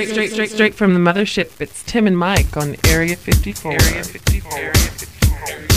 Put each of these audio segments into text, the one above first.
straight from the mothership. It's Tim and Mike on Area 54. Area 54. Area 54.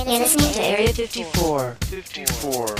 You're listening to Area 54. 54.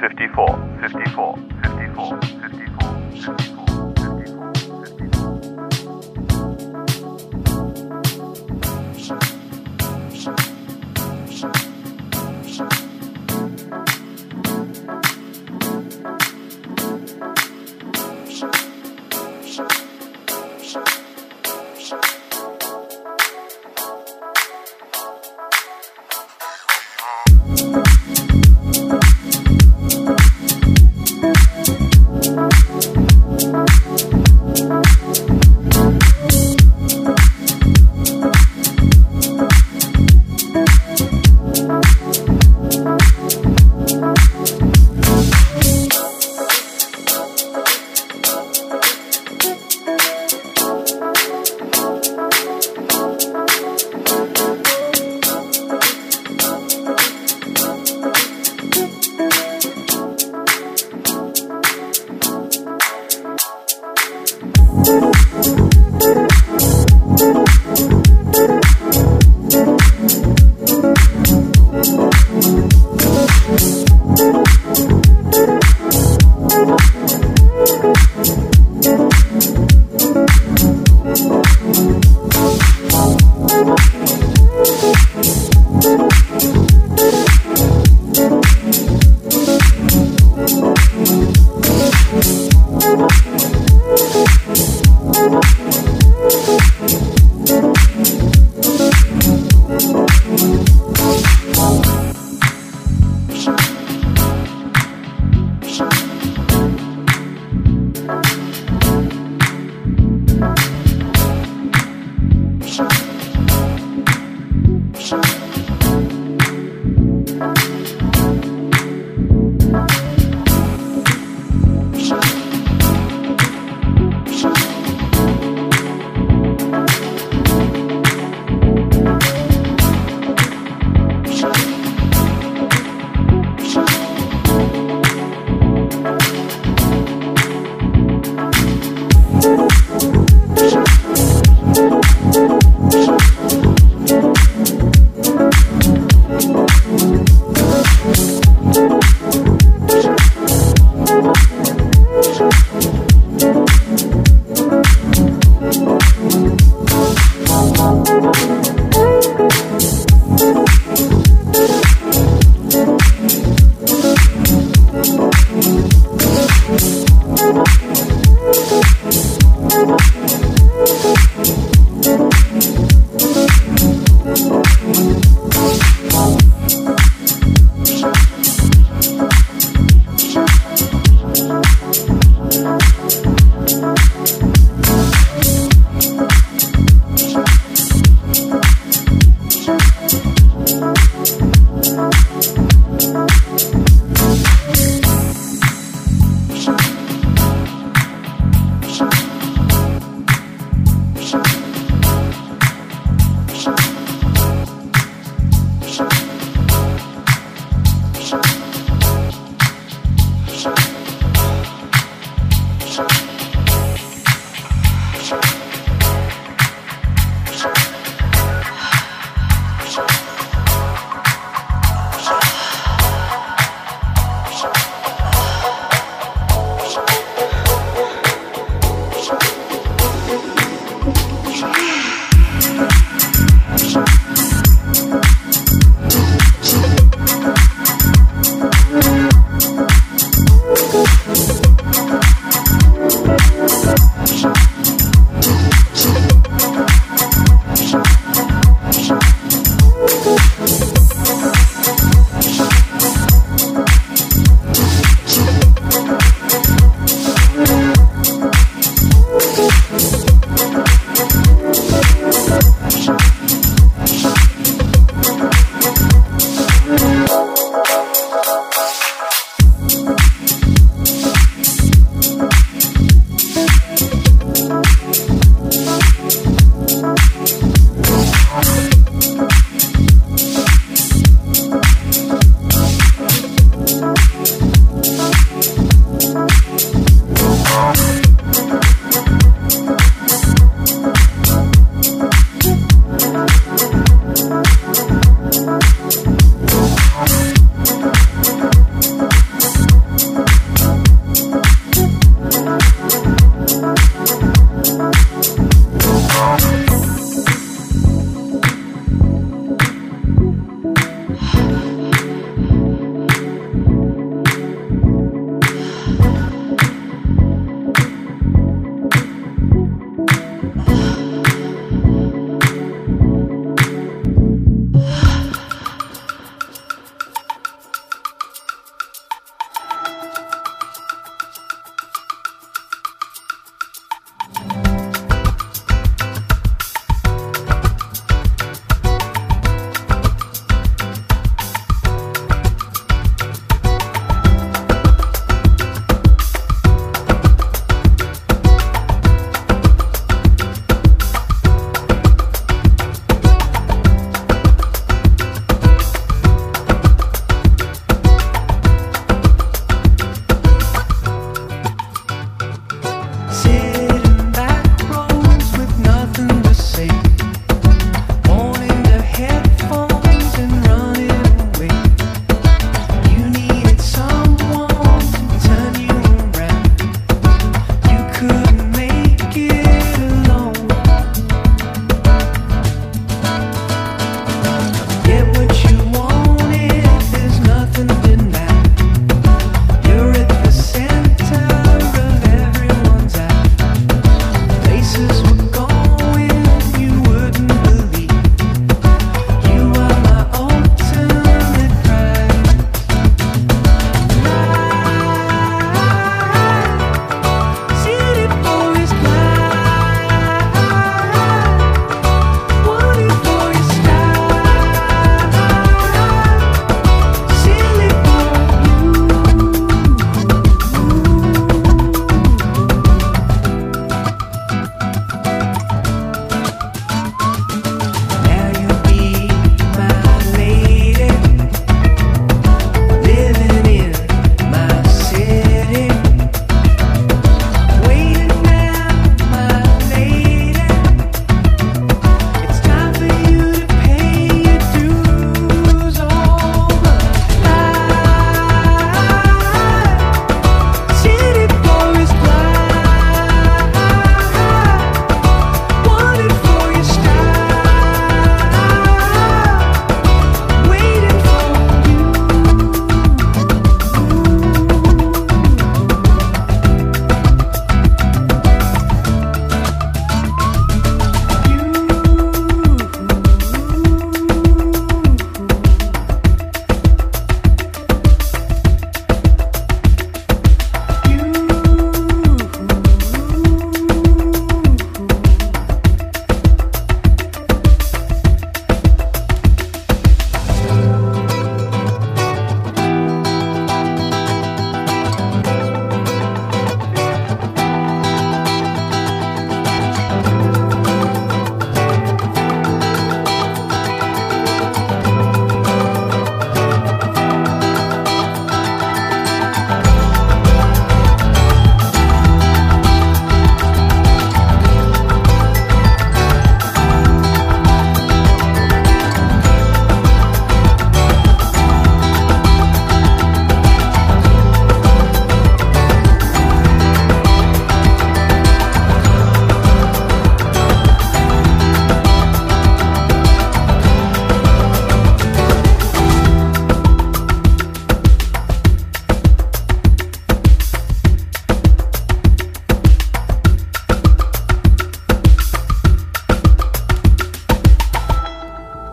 54, 54, 54, 54, 54.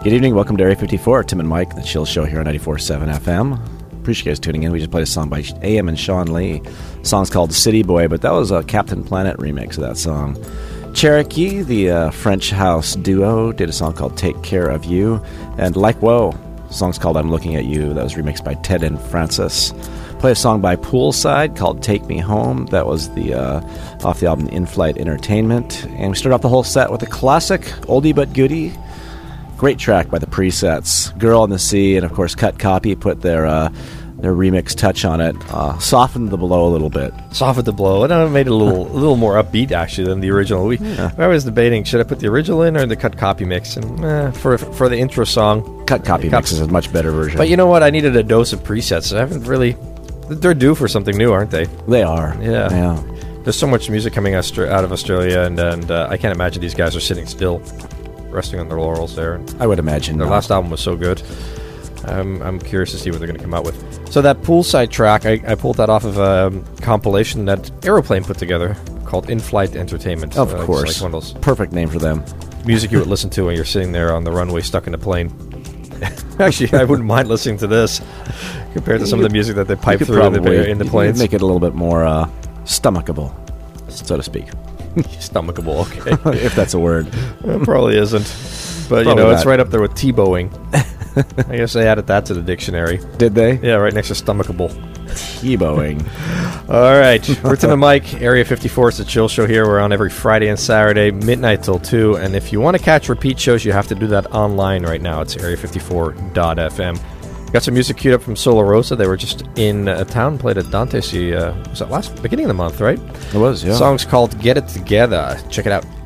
Good evening. Welcome to Area 54. Tim and Mike, the Chill Show here on 94.7 FM. Appreciate you guys tuning in. We just played a song by AM and Sean Lee. The song's called City Boy, but that was a Captain Planet remix of that song. Cherokee, the French house duo, did a song called Take Care of You. And Like Whoa, the song's called I'm Looking at You. That was remixed by Ted and Francis. Play a song by Poolside called Take Me Home. That was the off the album In-Flight Entertainment. And we started off the whole set with a classic, oldie but goodie. Great track by the Presets. Girl in the Sea, and of course Cut Copy put their remix touch on it. Softened the blow a little bit. Softened the blow. And made it a little more upbeat, actually, than the original. I was debating, should I put the original in or the Cut Copy mix? And for the intro song, Cut Copy mix is a much better version. But you know what? I needed a dose of Presets. I haven't really... They're due for something new, aren't they? They are. Yeah. There's so much music coming out of Australia, and I can't imagine these guys are sitting still, resting on their laurels there. I would imagine their last album was so good. I'm curious to see what they're going to come out with. So that Poolside track, I pulled that off of a compilation that Aeroplane put together called In-Flight Entertainment. Of course. Like one of those perfect name for them. Music you would listen to when you're sitting there on the runway stuck in a plane. Actually, I wouldn't mind listening to this compared to some of the music that they pipe through in the planes. Make it a little bit more stomachable, so to speak. Stomachable, okay. If that's a word. It probably isn't. But, probably it's right up there with T-bowing. I guess they added that to the dictionary. Did they? Yeah, right next to stomachable. T-bowing. All right. We're Tim and Mike, Area 54. It's the Chill Show here. We're on every Friday and Saturday, midnight till 2. And if you want to catch repeat shows, you have to do that online right now. It's area54.fm. Got some music queued up from Solar Rosa. They were just in town, played at Dante's. Was that beginning of the month, right? It was, yeah. The song's called Get It Together. Check it out.